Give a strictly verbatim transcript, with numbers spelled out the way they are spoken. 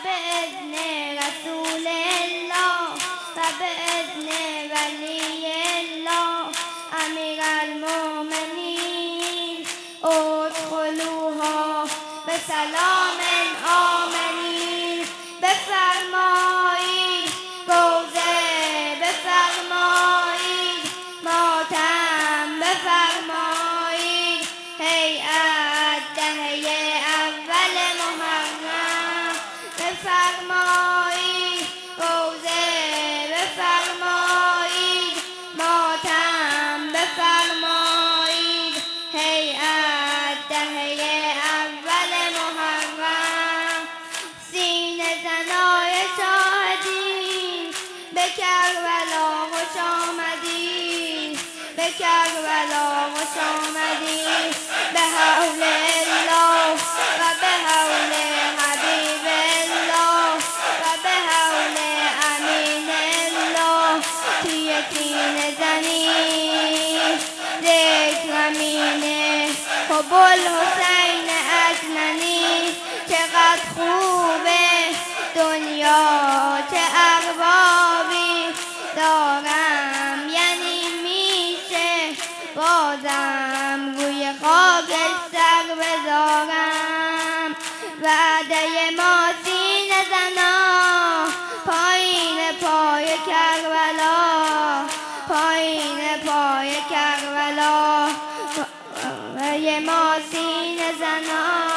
بإذن رسول الله و بإذن ولی الله امیر المؤمنین ادخلوها به سلام آمنین. بفرمایید روضه، بفرمایید ماتم، بفرمایید هیئت دهه اول محرم، بفرمایید روضه، بفرمایید ماتم، بفرمایید هیئت دهه اول محرم. سینه زنای شاهدین به کربلا خوش آمدید، به کربلا خوش آمدید. به حول الله و به حول حبیب الله و به حول امین الله توی سینه زنید ذکر امینه حب الحسین عدنانی. چقدر خوبه دنیا، چه اربابی دارم، یعنی میشه بازم روی خاک سر بذارم. وعده ما سینه زنا پایین پای کربلا، پایین پای کربلا. وعده ما سینه زنا